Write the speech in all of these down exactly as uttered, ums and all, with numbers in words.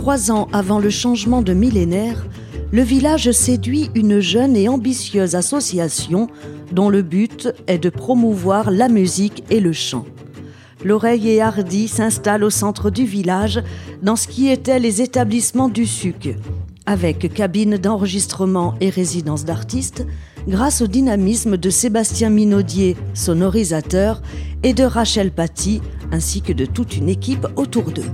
trois ans avant le changement de millénaire, le village séduit une jeune et ambitieuse association dont le but est de promouvoir la musique et le chant. L'Oreille et Hardy s'installe au centre du village, dans ce qui étaient les établissements du S U C, avec cabine d'enregistrement et résidence d'artistes, grâce au dynamisme de Sébastien Minaudier, sonorisateur, et de Rachel Paty, ainsi que de toute une équipe autour d'eux.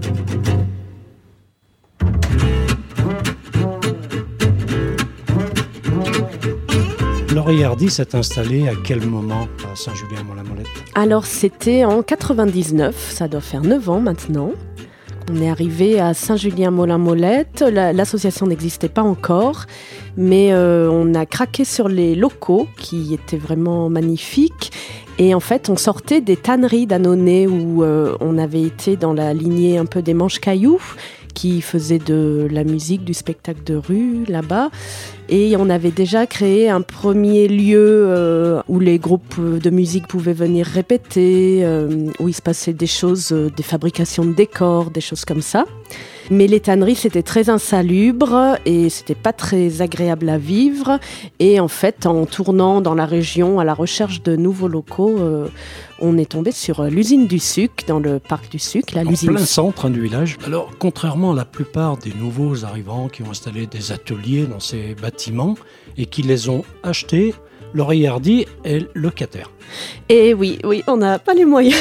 L'Oreille Hardy s'est installée à quel moment à Saint-Julien-Mont-la-Molette ? Alors c'était en quatre-vingt-dix-neuf, ça doit faire neuf ans maintenant. On est arrivé à Saint-Julien-Mont-la-Molette, la, l'association n'existait pas encore, mais euh, on a craqué sur les locaux qui étaient vraiment magnifiques. Et en fait, on sortait des tanneries d'Annonay où euh, on avait été dans la lignée un peu des Manches-Cailloux, qui faisait de la musique, du spectacle de rue là-bas. Et on avait déjà créé un premier lieu euh, où les groupes de musique pouvaient venir répéter, euh, où il se passait des choses, euh, des fabrications de décors, des choses comme ça. Mais les tanneries, c'était très insalubre et c'était pas très agréable à vivre. Et en fait, en tournant dans la région à la recherche de nouveaux locaux, euh, on est tombé sur l'usine du sucre, dans le parc du sucre. La en l'usine plein centre du village. Alors, contrairement à la plupart des nouveaux arrivants qui ont installé des ateliers dans ces bâtiments et qui les ont achetés, l'Oreille Hardy est locataire. Et oui, oui, on n'a pas les moyens.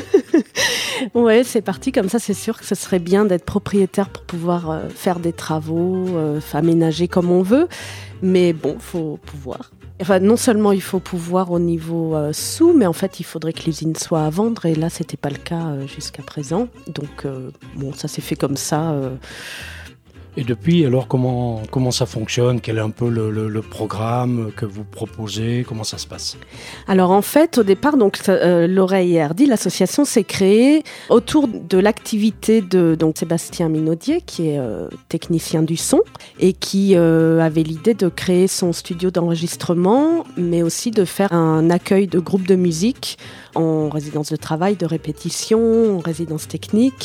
Ouais, c'est parti comme ça. C'est sûr que ce serait bien d'être propriétaire pour pouvoir euh, faire des travaux, euh, aménager comme on veut. Mais bon, il faut pouvoir. Enfin, non seulement il faut pouvoir au niveau euh, sous, mais en fait, il faudrait que l'usine soit à vendre. Et là, c'était pas le cas euh, jusqu'à présent. Donc, euh, bon, ça s'est fait comme ça. Euh, Et depuis, alors, comment, comment ça fonctionne ? Quel est un peu le, le, le programme que vous proposez ? Comment ça se passe ? Alors, en fait, au départ, donc, euh, l'Oreille et Hardy, l'association s'est créée autour de l'activité de donc, Sébastien Minaudier, qui est euh, technicien du son, et qui euh, avait l'idée de créer son studio d'enregistrement, mais aussi de faire un accueil de groupes de musique en résidence de travail, de répétition, en résidence technique.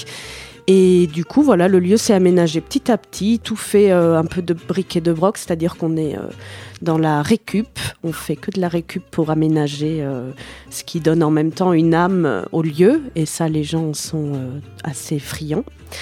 Et du coup, voilà, le lieu s'est aménagé petit à petit, tout fait euh, un peu de briques et de broc, c'est-à-dire qu'on est euh, dans la récup, on fait que de la récup pour aménager, euh, ce qui donne en même temps une âme euh, au lieu, et ça, les gens sont euh, assez friands.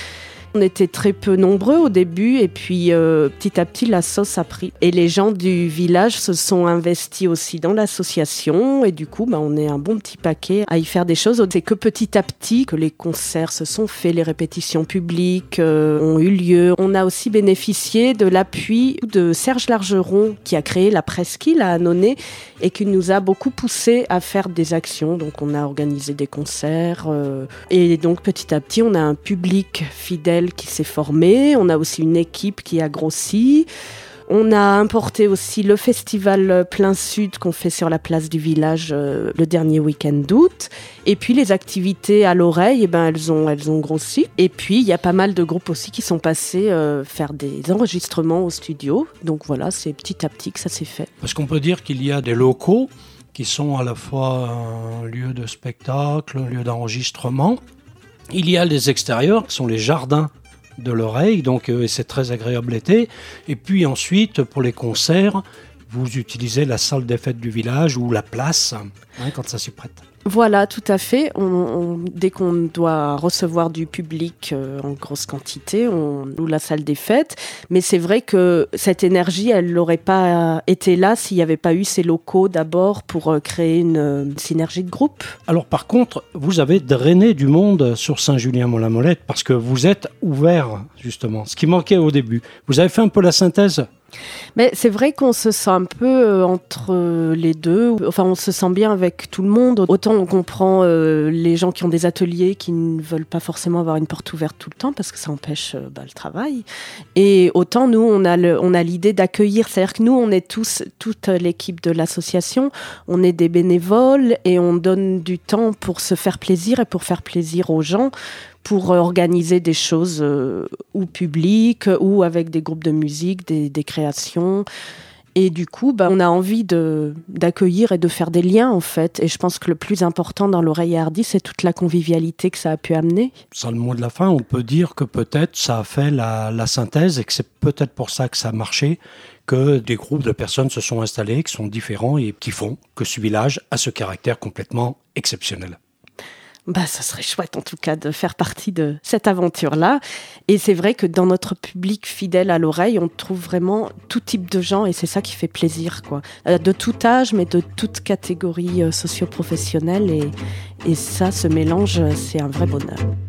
On était très peu nombreux au début et puis euh, petit à petit la sauce a pris. Et les gens du village se sont investis aussi dans l'association et du coup bah, on est un bon petit paquet à y faire des choses. C'est que petit à petit que les concerts se sont faits, les répétitions publiques euh, ont eu lieu. On a aussi bénéficié de l'appui de Serge Largeron qui a créé la Presqu'île à Annonay et qui nous a beaucoup poussé à faire des actions. Donc on a organisé des concerts euh, et donc petit à petit on a un public fidèle qui s'est formé, on a aussi une équipe qui a grossi. On a importé aussi le festival Plein Sud qu'on fait sur la place du village euh, le dernier week-end d'août. Et puis les activités à l'Oreille, eh ben, elles ont, elles ont grossi. Et puis il y a pas mal de groupes aussi qui sont passés euh, faire des enregistrements au studio. Donc voilà, c'est petit à petit que ça s'est fait. Parce qu'on peut dire qu'il y a des locaux qui sont à la fois un lieu de spectacle, un lieu d'enregistrement. Il y a les extérieurs, qui sont les jardins de l'Oreille, donc euh, c'est très agréable l'été. Et puis ensuite, pour les concerts, vous utilisez la salle des fêtes du village ou la place, hein, quand ça s'y prête. Voilà, tout à fait. On, on, dès qu'on doit recevoir du public euh, en grosse quantité, on loue la salle des fêtes. Mais c'est vrai que cette énergie, elle n'aurait pas été là s'il n'y avait pas eu ces locaux d'abord pour euh, créer une, une synergie de groupe. Alors par contre, vous avez drainé du monde sur Saint-Julien-Mont-la-Molette parce que vous êtes ouvert, justement, ce qui manquait au début. Vous avez fait un peu la synthèse ? Mais c'est vrai qu'on se sent un peu euh, entre les deux. Enfin, on se sent bien avec tout le monde. Autant on comprend euh, les gens qui ont des ateliers qui ne veulent pas forcément avoir une porte ouverte tout le temps parce que ça empêche euh, bah, le travail. Et autant nous, on a, le, on a l'idée d'accueillir. C'est-à-dire que nous, on est tous, toute l'équipe de l'association, on est des bénévoles et on donne du temps pour se faire plaisir et pour faire plaisir aux gens, pour organiser des choses euh, ou publiques ou avec des groupes de musique, des, des créations. Et du coup, bah, on a envie de, d'accueillir et de faire des liens, en fait. Et je pense que le plus important dans l'Oreille Hardie, c'est toute la convivialité que ça a pu amener. Sans le mot de la fin, on peut dire que peut-être ça a fait la, la synthèse et que c'est peut-être pour ça que ça a marché, que des groupes de personnes se sont installés, qui sont différents et qui font que ce village a ce caractère complètement exceptionnel. Bah, ça serait chouette en tout cas de faire partie de cette aventure-là. Et c'est vrai que dans notre public fidèle à l'oreille, on trouve vraiment tout type de gens et c'est ça qui fait plaisir, quoi. De tout âge, mais de toute catégorie socio-professionnelle. Et, et ça, ce mélange, c'est un vrai bonheur.